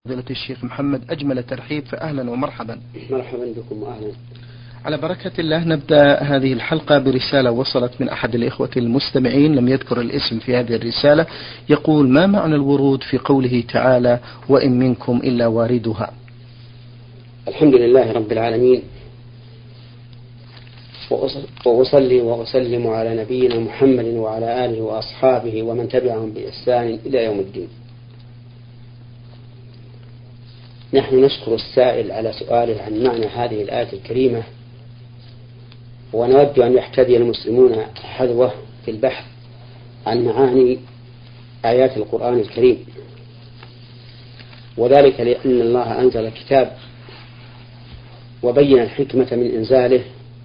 فضيلة الشيخ محمد أجمل ترحيب، فأهلا ومرحبا. مرحبا بكم وأهلا. على بركة الله نبدأ هذه الحلقة برسالة وصلت من أحد الإخوة المستمعين، لم يذكر الاسم في هذه الرسالة. يقول: ما معنى الورود في قوله تعالى: وإن منكم إلا واردها؟ الحمد لله رب العالمين، وأصلي وأسلم على نبينا محمد وعلى آله وأصحابه ومن تبعهم بإحسان إلى يوم الدين. نحن نشكر السائل على سؤاله عن معنى هذه الآية الكريمة، ونود أن يحتذي المسلمون حذوه في البحث عن معاني آيات القرآن الكريم، وذلك لأن الله أنزل كتاب وبين الحكمة من إنزاله،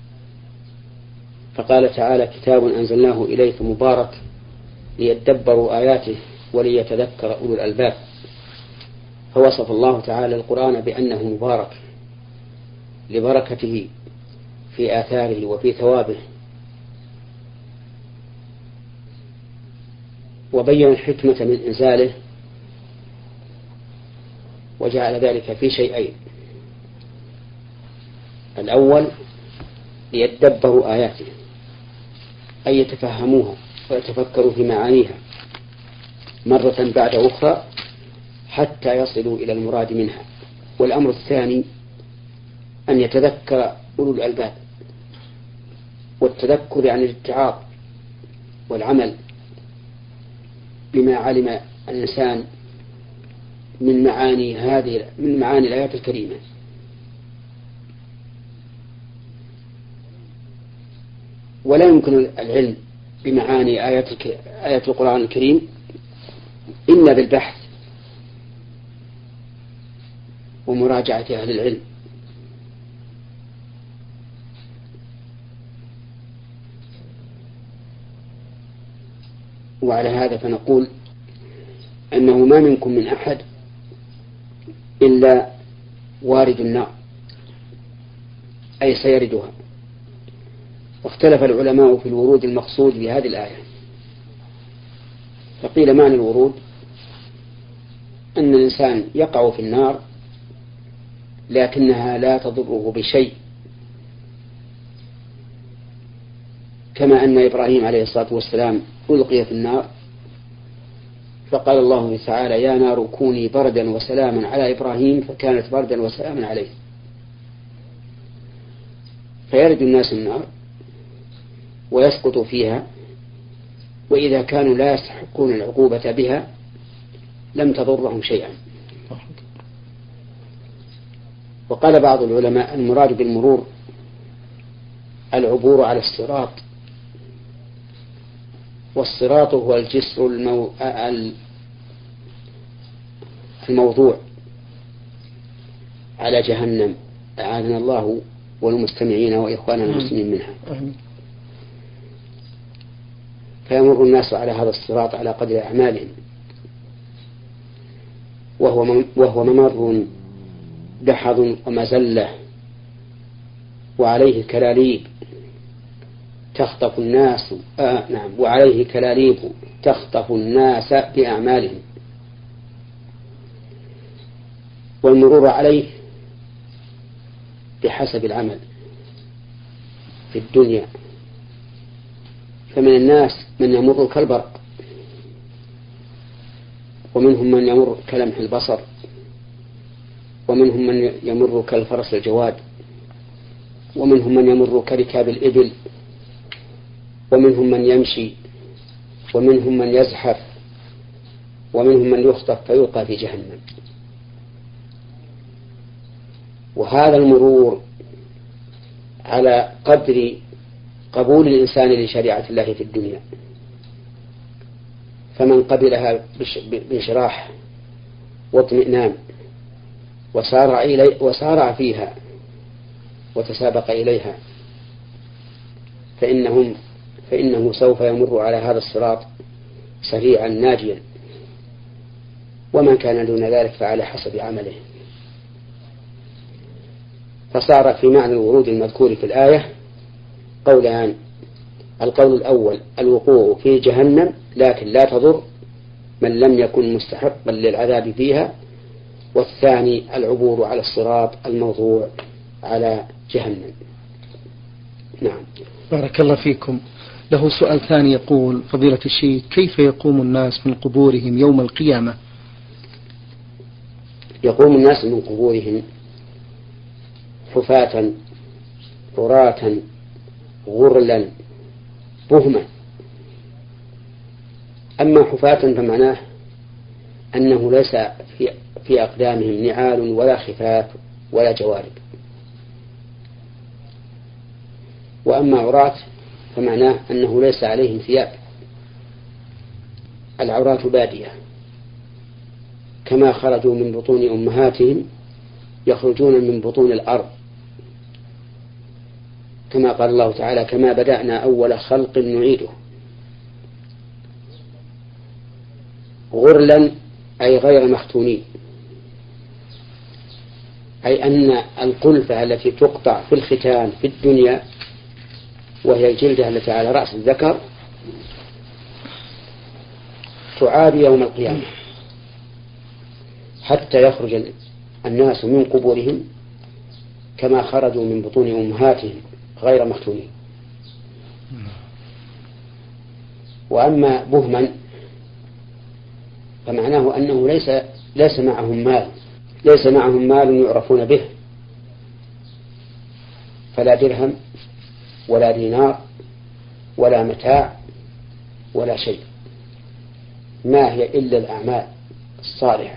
فقال تعالى: كتاب أنزلناه إليك مبارك ليدبروا آياته وليتذكر أولو الألباب. فوصف الله تعالى القرآن بأنه مبارك لبركته في آثاره وفي ثوابه، وبين الحكمة من إنزاله، وجعل ذلك في شيئين: الأول ليدبروا آياته، أي يتفهموها ويتفكروا في معانيها مرة بعد أخرى حتى يصلوا إلى المراد منها. والأمر الثاني أن يتذكر أولو الألباب، والتذكر يعني الاتعاظ والعمل بما علم الإنسان من معاني الآيات الكريمة. ولا يمكن العلم بمعاني آيات القرآن الكريم إلا بالبحث ومراجعة أهل العلم. وعلى هذا فنقول أنه ما منكم من أحد إلا وارد النار، أي سيردها. واختلف العلماء في الورود المقصود بهذه الآية، فقيل معنى الورود أن الإنسان يقع في النار لكنها لا تضره بشيء، كما أن إبراهيم عليه الصلاة والسلام ألقي في النار فقال الله تعالى: يا نار كوني بردا وسلاما على إبراهيم، فكانت بردا وسلاما عليه. فيرد الناس النار ويسقط فيها، وإذا كانوا لا يستحقون العقوبة بها لم تضرهم شيئا. وقال بعض العلماء: المراد بالمرور العبور على الصراط، والصراط هو الجسر الموضوع على جهنم، أعاذنا الله والمستمعين وإخواننا المسلمين منها. فيمر الناس على هذا الصراط على قدر أعمالهم، وهو ممر دحض ومزلة، وعليه كلاليب تخطف الناس وعليه كلاليب تخطف الناس بأعمالهم. والمرور عليه بحسب العمل في الدنيا، فمن الناس من يمر كالبرق، ومنهم من يمر كلمح البصر، ومنهم من يمر كالفرس الجواد، ومنهم من يمر كركاب الإبل، ومنهم من يمشي، ومنهم من يزحف، ومنهم من يخطف فيلقى في جهنم. وهذا المرور على قدر قبول الإنسان لشريعة الله في الدنيا، فمن قبلها بانشراح واطمئنان وسارع فيها وتسابق إليها فإنه سوف يمر على هذا الصراط سريعا ناجيا، ومن كان دون ذلك فعلى حسب عمله. فصار في معنى الورود المذكور في الآية قولان: القول الأول الوقوع في جهنم لكن لا تضر من لم يكن مستحقا للعذاب فيها، والثاني العبور على الصراط الموضوع على جهنم. نعم. بارك الله فيكم. له سؤال ثاني يقول: فضيلة الشيخ، كيف يقوم الناس من قبورهم يوم القيامة؟ يقوم الناس من قبورهم حفاة عراة غرلا بهما. أما حفاة فمعناه أنه ليس في أقدامهم نعال ولا خفاف ولا جوارب. وأما عراة فمعناه أنه ليس عليهم ثياب. العراة بادية، كما خرجوا من بطون أمهاتهم يخرجون من بطون الأرض، كما قال الله تعالى: كما بدأنا أول خلق نعيده. غرلا أي غير مختونين، أي أن القلفة التي تقطع في الختان في الدنيا وهي الجلدة التي على رأس الذكر تعاد يوم القيامة حتى يخرج الناس من قبورهم كما خرجوا من بطون أمهاتهم غير مختونين. وأما بهما فمعناه أنه ليس معهم مال يعرفون به، فلا درهم ولا دينار ولا متاع ولا شيء، ما هي إلا الأعمال الصالحة.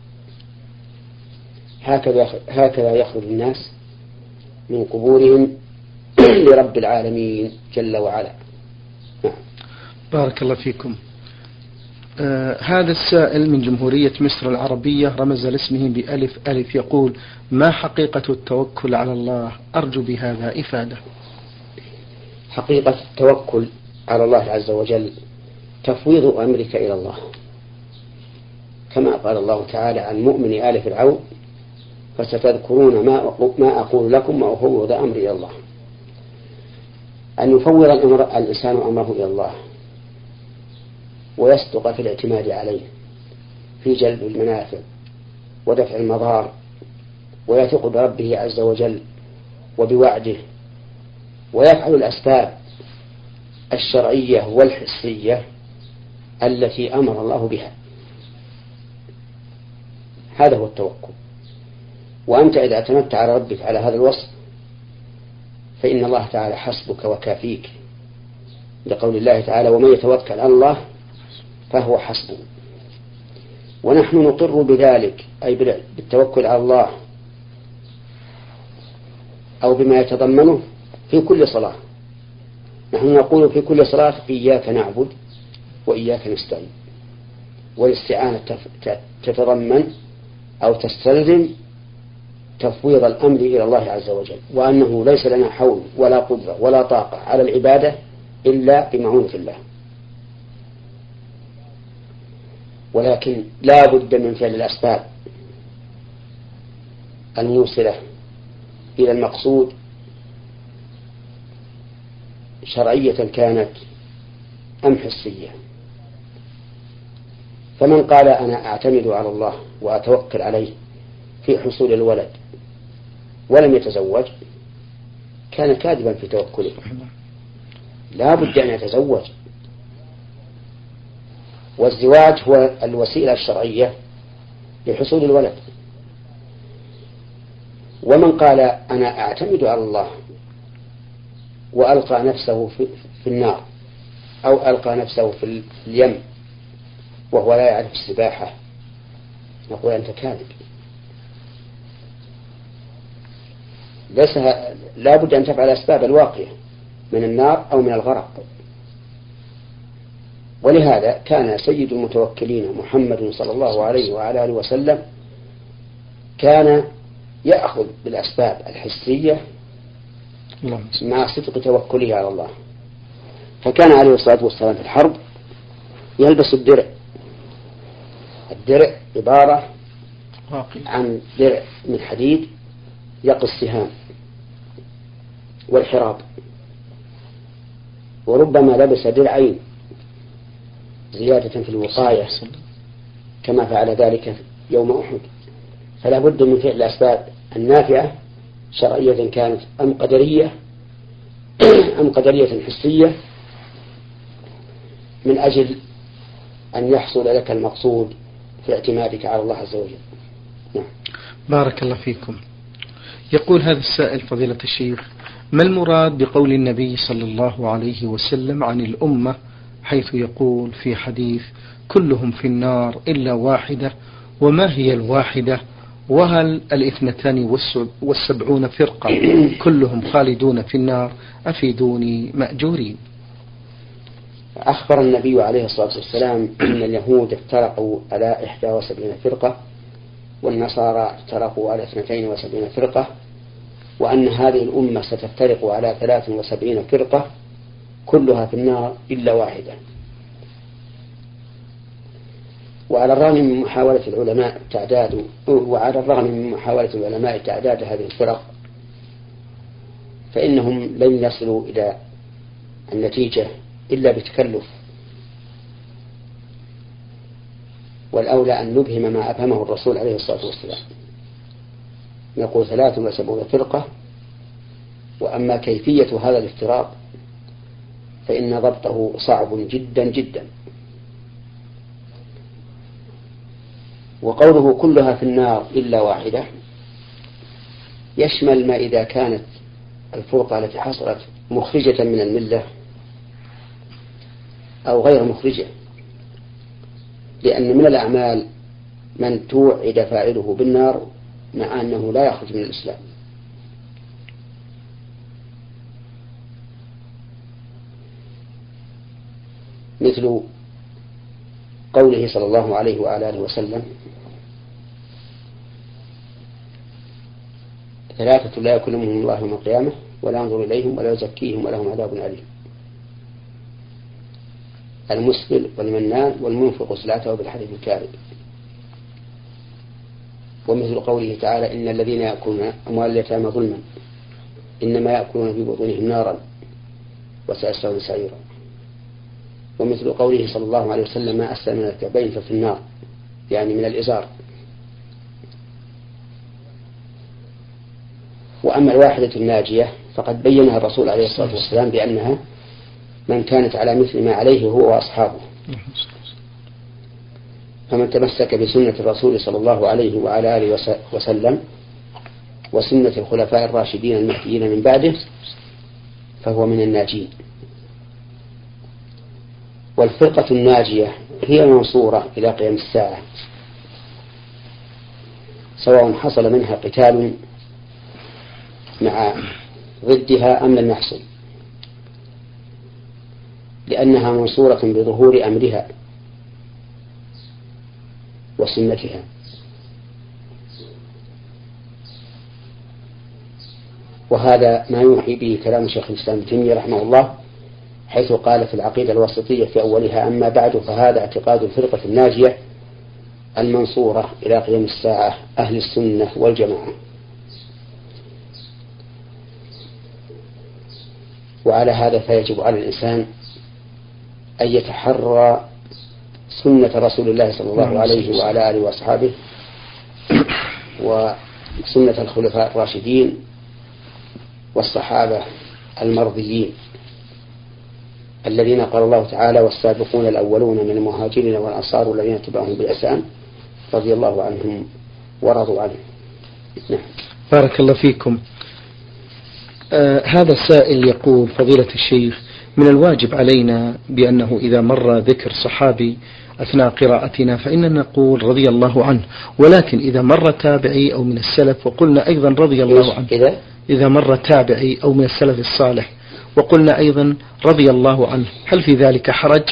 هكذا يخرج الناس من قبورهم لرب العالمين جل وعلا. بارك الله فيكم. هذا السائل من جمهورية مصر العربية رمز لاسمه بألف ألف، يقول: ما حقيقة التوكل على الله؟ أرجو بهذا إفادة. حقيقة التوكل على الله عز وجل تفويض أمرك إلى الله، كما قال الله تعالى عن مؤمن آل فرعون: فستذكرون ما أقول لكم وأفوض أمري إلى الله. أن يفوض الإنسان أمره إلى الله ويصدق في الاعتماد عليه في جلب المنافع ودفع المضار، ويثق بربه عز وجل وبوعده، ويفعل الأسباب الشرعية والحسية التي أمر الله بها. هذا هو التوكل. وأنت إذا اعتمدت على ربك على هذا الوصف فإن الله تعالى حسبك وكافيك، لقول الله تعالى: ومن يتوكل على الله فهو حسبه. ونحن نقر بذلك، أي بالتوكل على الله أو بما يتضمنه في كل صلاة. نحن نقول في كل صلاة: إياك نعبد وإياك نستعين. والاستعانة تتضمن أو تستلزم تفويض الأمر إلى الله عز وجل، وأنه ليس لنا حول ولا قدرة ولا طاقة على العبادة إلا بمعونة الله. ولكن لا بد من فعل الأسباب الموصلة إلى المقصود، شرعية كانت أم حسية. فمن قال: أنا أعتمد على الله وأتوكل عليه في حصول الولد ولم يتزوج كان كاذبا في توكله. لا بد أن يتزوج، والزواج هو الوسيلة الشرعية لحصول الولد. ومن قال: أنا أعتمد على الله وألقى نفسه في النار أو ألقى نفسه في اليم وهو لا يعرف السباحة، نقول: أنت كاذب. لا بد أن تفعل الأسباب الواقية من النار أو من الغرق. ولهذا كان سيد المتوكلين محمد صلى الله عليه وعلى آله وسلم كان يأخذ بالأسباب الحسية مع صدق توكله على الله. فكان عليه الصلاة والسلام في الحرب يلبس الدرع. الدرع عبارة عن درع من حديد يقي السهام والحراب، وربما لبس درعين زيادة في الوقاية كما فعل ذلك يوم أحد. فلا بد من فعل الأسباب النافعة شرعية كانت أم قدرية حسية من أجل أن يحصل لك المقصود في اعتمادك على الله عز وجل. نعم. بارك الله فيكم. يقول هذا السائل فضيلة الشيخ: ما المراد بقول النبي صلى الله عليه وسلم عن الأمة حيث يقول في حديث: كلهم في النار إلا واحدة، وما هي الواحدة؟ وهل 72 فرقة كلهم خالدون في النار؟ أفيدوني مأجورين. أخبر النبي عليه الصلاة والسلام أن اليهود افترقوا على 71 فرقة، والنصارى افترقوا على 72 فرقة، وأن هذه الأمة ستفترق على 73 فرقة كلها في النار إلا واحدة. وعلى الرغم من محاولة العلماء تعداد هذه الفرق، فإنهم لن يصلوا إلى النتيجة إلا بتكلف، والأولى أن نبهم ما أفهمه الرسول عليه الصلاة والسلام. يقول 73 فرقة، وأما كيفية هذا الافتراق فإن ضبطه صعب جدا جدا. وقوله كلها في النار إلا واحدة يشمل ما إذا كانت الفرقة التي حصلت مخرجة من الملة أو غير مخرجة، لأن من الأعمال من توعد فاعله بالنار مع أنه لا يخرج من الإسلام. مثل قوله صلى الله عليه وعلى آله وسلم: 3 لا يكلمهم الله يوم القيامة ولا ينظر إليهم ولا يزكيهم ولهم عذاب أليم: المسبل والمنان والمنفق سلعته بالحديث الكاذب. ومثل قوله تعالى: إن الذين يأكلون أموال اليتامى ظلما إنما يأكلون في بطونهم نارا وسيصلون سعيرا. ومثل قوله صلى الله عليه وسلم: ما أسلم من الكعبين ففي النار، يعني من الإزار. وأما الواحدة الناجية فقد بينها الرسول عليه الصلاة والسلام بأنها من كانت على مثل ما عليه هو وأصحابه، فمن تمسك بسنة الرسول صلى الله عليه وعلى آله وسلم وسنة الخلفاء الراشدين المهديين من بعده فهو من الناجين. والفرقة الناجية هي المنصورة إلى قيام الساعة، سواء حصل منها قتال مع ضدها أم لم يحصل، لأنها منصورة بظهور أمرها وسنتها. وهذا ما يوحي به كلام شيخ الإسلام ابن تيمية رحمه الله، حيث قال في العقيدة الوسطية في أولها: أما بعد فهذا اعتقاد الفرقة الناجية المنصورة إلى قيام الساعة أهل السنة والجماعة. وعلى هذا فيجب على الإنسان أن يتحرى سنة رسول الله صلى الله عليه وعلى آله وأصحابه وسنة الخلفاء الراشدين والصحابة المرضيين الذين قال الله تعالى: والسابقون الأولون من المهاجرين والأنصار الذين اتبعهم بإحسان رضي الله عنهم ورضوا عنه. نعم. بارك الله فيكم. هذا السائل يقول: فضيلة الشيخ، من الواجب علينا بأنه إذا مر ذكر صحابي أثناء قراءتنا فإننا نقول رضي الله عنه، ولكن إذا مر تابعي أو من السلف وقلنا أيضا رضي الله عنه، إذا مر تابعي أو من السلف الصالح وقلنا أيضا رضي الله عنه، هل في ذلك حرج؟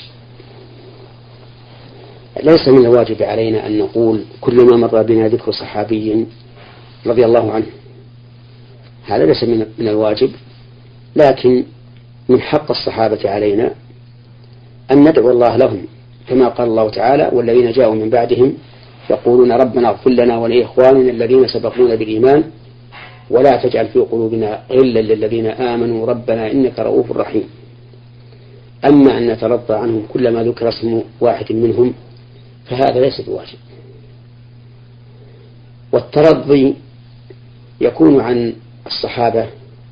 ليس من الواجب علينا أن نقول كل ما مر بنا ذكر صحابي رضي الله عنه، هذا ليس من الواجب، لكن من حق الصحابة علينا أن ندعو الله لهم، كما قال الله تعالى: والذين جاءوا من بعدهم يقولون ربنا اغفر لنا ولإخواننا الذين سبقونا بالإيمان ولا تجعل في قلوبنا غلا للذين آمنوا ربنا إنك رؤوف رحيم. أما أن نترضى عنهم كلما ذكر اسم واحد منهم فهذا ليس بواجب. والترضي يكون عن الصحابة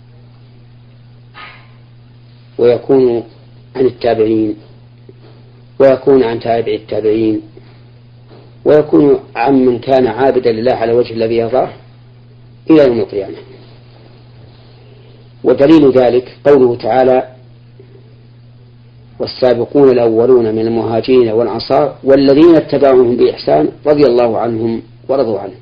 ويكون عن التابعين ويكون عن تابع التابعين ويكون عن من كان عابدا لله على وجه الذي يرضاه إلى يوم القيامة. ودليل ذلك قوله تعالى: والسابقون الأولون من المهاجرين والأنصار والذين اتبعوهم بإحسان رضي الله عنهم ورضوا عنه.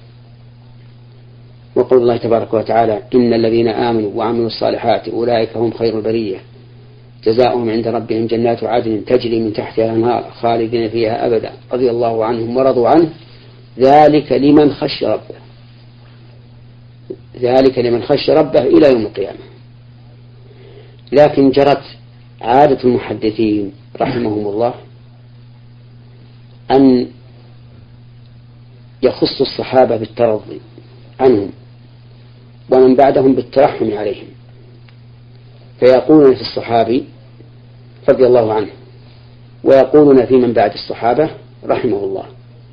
وقول الله تبارك وتعالى: إن الذين آمنوا وعملوا الصالحات أولئك هم خير البرية جزاؤهم عند ربهم جنات عدن تجري من تحتها الأنهار خالدين فيها أبدا رضي الله عنهم ورضوا عنه ذلك لمن خشي ربه. ذلك لمن خشي ربه إلى يوم القيامة. لكن جرت عادة المحدثين رحمهم الله أن يخص الصحابة بالترضي عنهم ومن بعدهم بالترحم عليهم، فيقولون في الصحابي رضي الله عنه ويقولون في من بعد الصحابة رحمه الله.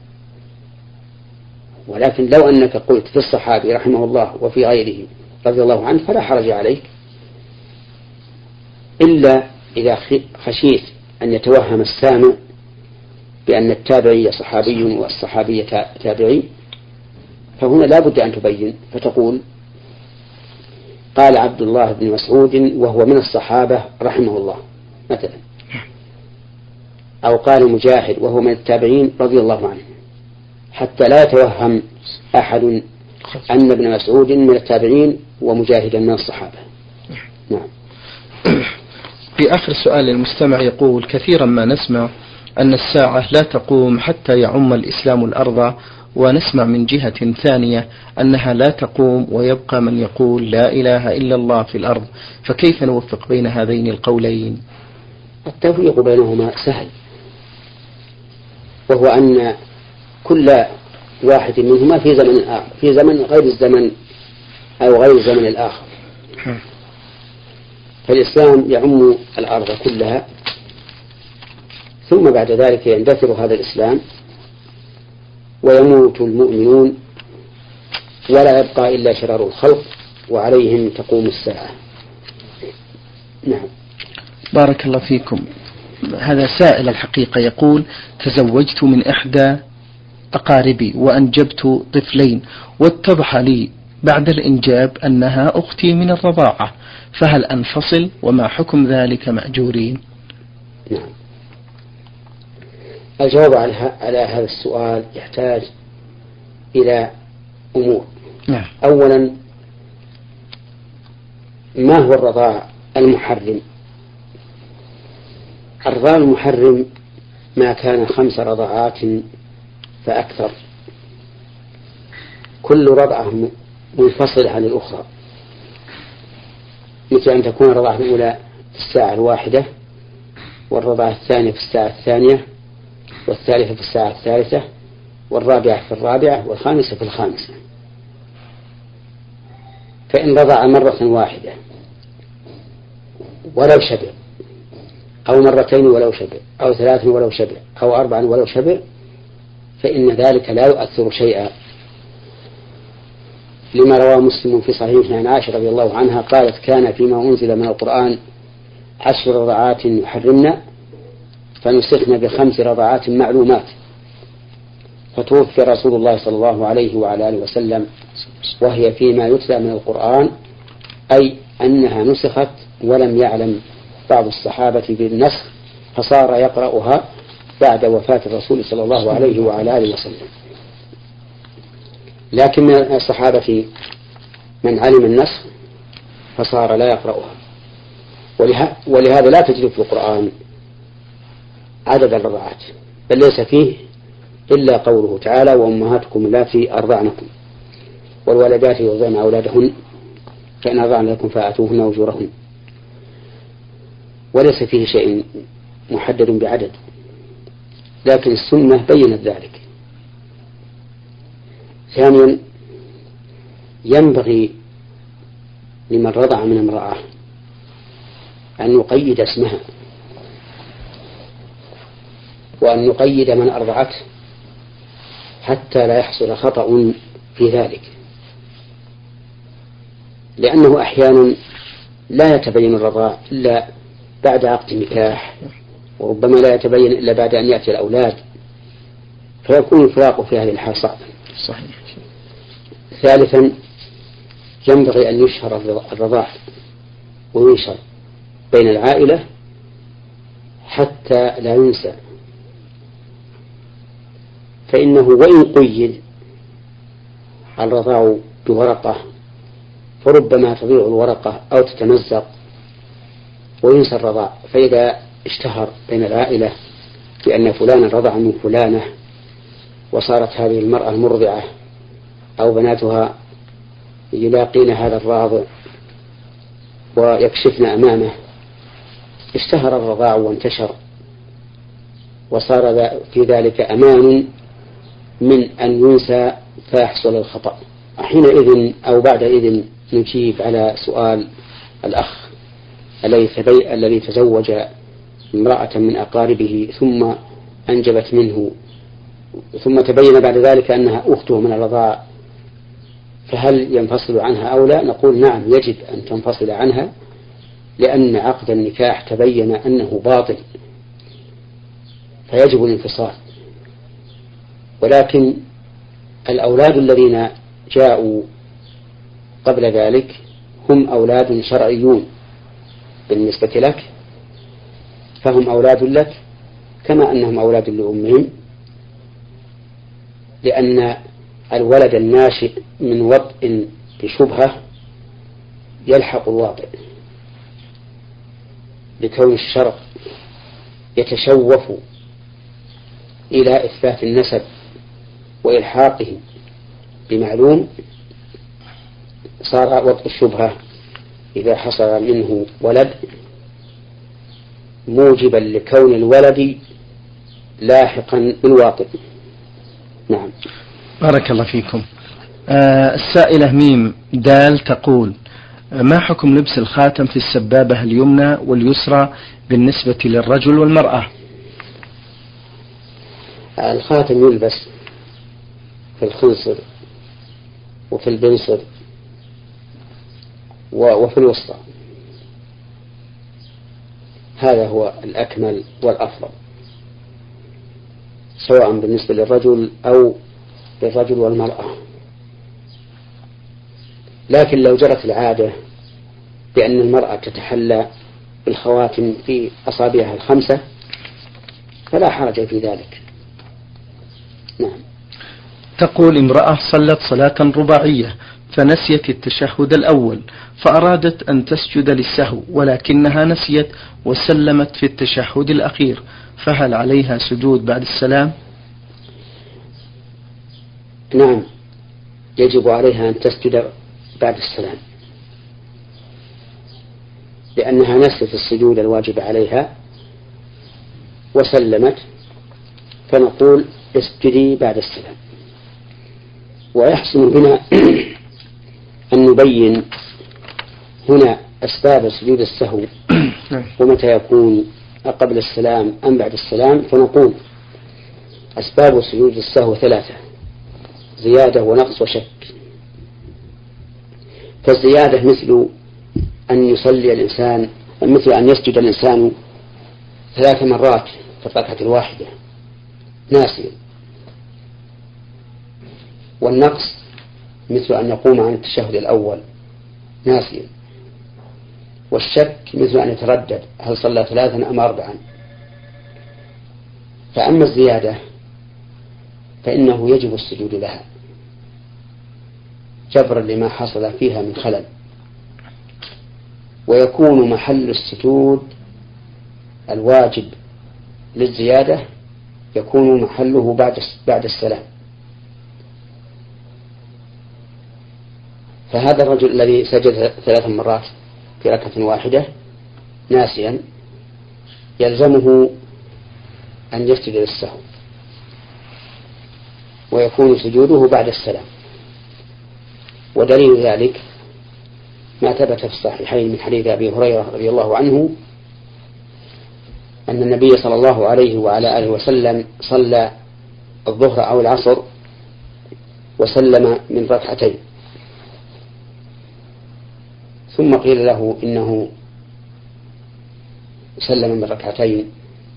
ولكن لو أنك قلت في الصحابي رحمه الله وفي غيره رضي الله عنه فلا حرج عليك، إلا إذا خشيت أن يتوهم السامع بأن التابعي صحابي والصحابي تابعي، فهنا لا بد أن تبين فتقول: قال عبد الله بن مسعود وهو من الصحابة رحمه الله مثلا، أو قال مجاهد وهو من التابعين رضي الله عنه، حتى لا يتوهم أحد أن ابن مسعود من التابعين ومجاهدا من الصحابة. نعم. في آخر سؤال المستمع يقول: كثيرا ما نسمع أن الساعة لا تقوم حتى يعم الإسلام الأرض، ونسمع من جهة ثانية أنها لا تقوم ويبقى من يقول لا إله إلا الله في الأرض، فكيف نوفق بين هذين القولين؟ التوفيق بينهما سهل، وهو أن كل واحد منهما في زمن آخر، في زمن غير الزمن أو غير الزمن الآخر. فالإسلام يعم الأرض كلها، ثم بعد ذلك يندثر هذا الإسلام ويموت المؤمنون ولا يبقى إلا شرار الخلق وعليهم تقوم الساعة. نعم. بارك الله فيكم. هذا سائل الحقيقة يقول: تزوجت من إحدى أقاربي وأنجبت طفلين، واتضح لي بعد الإنجاب أنها أختي من الرضاعة، فهل أنفصل وما حكم ذلك مأجورين؟ نعم. الجواب على هذا السؤال يحتاج إلى أمور. نعم. أولا، ما هو الرضاع المحرم؟ الرضاع المحرم ما كان 5 رضعات فأكثر، كل رضعة منفصلة عن الأخرى، مثل أن تكون الرضعة الأولى في الساعة 1، والرضعة الثانية في الساعة 2، والثالثة في الساعة 3، والرابعة في 4، والخامسة في 5. فإن رضع مرة واحدة ولو شبع، أو 2 ولو شبع، أو 3 ولو شبع، أو 4 ولو شبع، فإن ذلك لا يؤثر شيئا، لما رواه مسلم في صحيحه عن عائشة رضي الله عنها قالت: كان فيما أنزل من القرآن 10 رضعات يحرمنا فنسخنا ب5 رضعات معلومات، فتوفي رسول الله صلى الله عليه وعلى آله وسلم وهي فيما يتلى من القرآن، أي أنها نسخت ولم يعلم بعض الصحابة بالنسخ، فصار يقرأها بعد وفاة الرسول صلى الله عليه وعلى آله وسلم. لكن من الصحابة من علم النسخ فصار لا يقرأها، ولهذا لا تجد في القرآن عدد الرضعات، بل ليس فيه إلا قوله تعالى: وأمهاتكم اللاتي أرضعنكم والولدات يرضعن أولادهن فإن أرضعن لكم فآتوهن أجورهن، وليس فيه شيء محدد بعدد، لكن السنة بينت ذلك. ثانيا، ينبغي لمن رضع من امرأة أن يقيد اسمها، وأن يقيد من أرضعته، حتى لا يحصل خطأ في ذلك، لأنه أحيانا لا يتبين الرضاع إلا بعد عقد نكاح، وربما لا يتبين إلا بعد أن يأتي الأولاد، فيكون الفراق في هذه الحال صعبا. صحيح. ثالثا ينبغي أن يشهر الرضاع وينشر بين العائلة حتى لا ينسى، فإنه وإن قيد الرضاع بورقة فربما تضيع الورقة أو تتمزق وينسى الرضاع، فإذا اشتهر بين العائلة بأن فلانا رضع من فلانة وصارت هذه المرأة المرضعة أو بناتها يلاقين هذا الراضع ويكشفن أمامه، اشتهر الرضاع وانتشر وصار في ذلك أمان من أن ينسى فيحصل الخطأ. حينئذ أو بعدئذ نجيب على سؤال الأخ الذي تزوج امرأة من أقاربه ثم أنجبت منه، ثم تبين بعد ذلك أنها أخته من الرضاع، فهل ينفصل عنها أو لا؟ نقول نعم، يجب أن تنفصل عنها، لأن عقد النكاح تبين أنه باطل فيجب الانفصال. ولكن الأولاد الذين جاءوا قبل ذلك هم أولاد شرعيون بالنسبة لك، فهم أولاد لك كما أنهم أولاد لأمهم، لأن الولد الناشئ من وطء بشبهة يلحق الواطئ، لكون الشرع يتشوف إلى إثبات النسب وإلحاقه بمعلوم، صار وطء الشبهة إذا حصل منه ولد موجبا لكون الولد لاحقا بالواطئ. نعم. بارك الله فيكم. السائلة ميم دال تقول: ما حكم لبس الخاتم في السبابة اليمنى واليسرى بالنسبة للرجل والمرأة؟ الخاتم يلبس في الخنصر وفي البنصر وفي الوسطى، هذا هو الأكمل والأفضل، سواء بالنسبة للرجل أو للرجل والمرأة. لكن لو جرت العادة بأن المرأة تتحلى بالخواتم في أصابعها الخمسة فلا حرج في ذلك. نعم. تقول: امرأة صلت صلاة رباعية فنسيت التشهد الأول فأرادت أن تسجد للسهو ولكنها نسيت وسلمت في التشهد الأخير، فهل عليها سجود بعد السلام؟ نعم، يجب عليها أن تسجد بعد السلام، لأنها نسيت السجود الواجب عليها وسلمت، فنقول اسجدي بعد السلام. ويحسن بنا أن نبين هنا أسباب سجود السهو ومتى يكون قبل السلام أم بعد السلام، فنقول أسباب سجود السهو ثلاثة: زيادة ونقص وشك. فالزيادة مثل أن يصلي الإنسان، مثل أن يسجد الإنسان 3 مرات في الركعة الواحدة ناسيا. والنقص مثل أن يقوم عن التشهد الأول ناسيا. والشك مثل أن يتردد هل صلى 3 أم 4. فأما الزيادة فإنه يجب السجود لها جبرا لما حصل فيها من خلل، ويكون محل السجود الواجب للزيادة يكون محله بعد السلام. فهذا الرجل الذي سجد 3 مرات في ركعة واحدة ناسيا يلزمه أن يسجد للسهو ويكون سجوده بعد السلام. ودليل ذلك ما ثبت في الصحيحين من حديث أبي هريرة رضي الله عنه أن النبي صلى الله عليه وعلى آله وسلم صلى الظهر أو العصر وسلم من ركعتين، ثم قيل له إنه سلم من ركعتين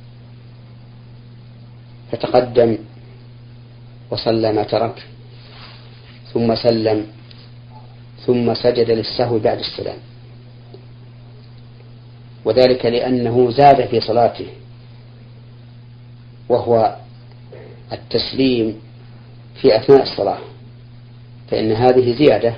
فتقدم وصلى ما ترك ثم سلم ثم سجد للسهو بعد السلام، وذلك لأنه زاد في صلاته وهو التسليم في أثناء الصلاة، فإن هذه زيادة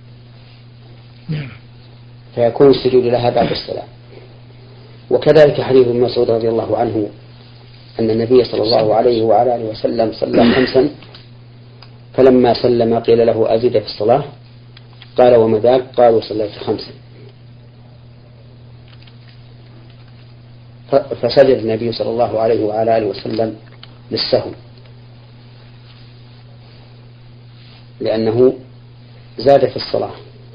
فيكون السجود لها بعد السلام. وكذلك حديث ابن مسعود رضي الله عنه أن النبي صلى الله عليه وعلى آله وسلم صلى 5 فلما سلم قيل له أزيد في الصلاة قال وما ذاك؟ قالوا صليت 5. فسجد النبي صلى الله عليه وعلى آله وسلم للسهو لأنه زاد في الصلاة.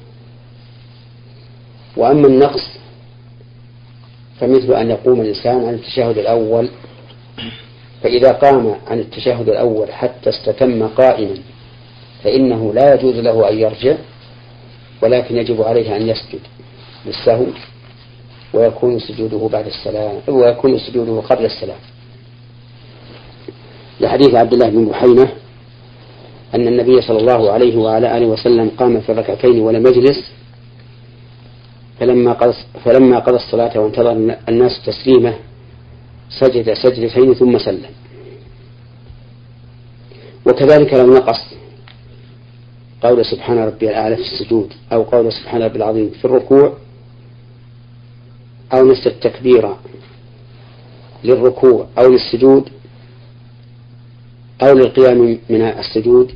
وأما النقص فمثل أن يقوم الإنسان عن التشهد الأول، فإذا قام عن التشهد الأول حتى استتم قائما فإنه لا يجوز له أن يرجع، ولكن يجب عليه أن يسجد للسهو ويكون سجوده بعد السلام ويكون سجوده قبل السلام، لحديث عبد الله بن بحينة أن النبي صلى الله عليه وعلى آله وسلم قام في الركعتين ولم يجلس، فلما قضى الصلاة وانتظر الناس تسليمه سجد سجدتين ثم سلم. وكذلك لو نقص قول سبحان ربي الأعلى في السجود أو قول سبحان ربي العظيم في الركوع، أو نسي التكبير للركوع أو للسجود أو للقيام من السجود،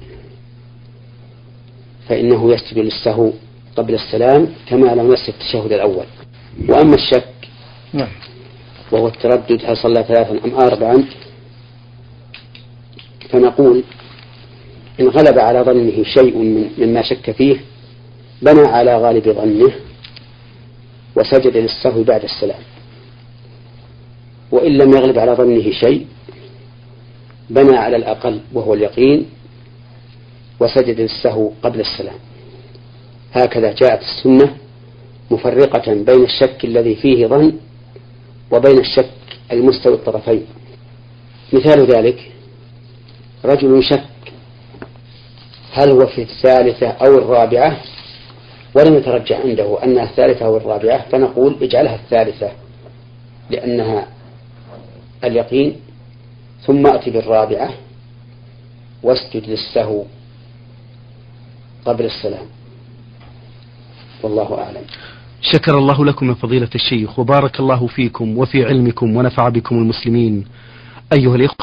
فإنه يسجد للسهو قبل السلام كما لو نسي التشهد الأول. وأما الشك وهو التردد هل صلى 3 أم 4، فنقول إن غلب على ظنه شيء مما شك فيه بنى على غالب ظنه وسجد للسهو بعد السلام، وإن لم يغلب على ظنه شيء بنى على الأقل وهو اليقين وسجد للسهو قبل السلام. هكذا جاءت السنة مفرقة بين الشك الذي فيه ظن وبين الشك المستوي الطرفين. مثال ذلك رجل شك هل هو في 3 أو 4 ولم يترجح عنده أنها 3 أو 4، فنقول اجعلها 3 لأنها اليقين، ثم أتي بال4 واسجد للسهو قبل السلام، والله أعلم. شكر الله لكم يا فضيلة الشيخ وبارك الله فيكم وفي علمكم ونفع بكم المسلمين. أيها الإخوة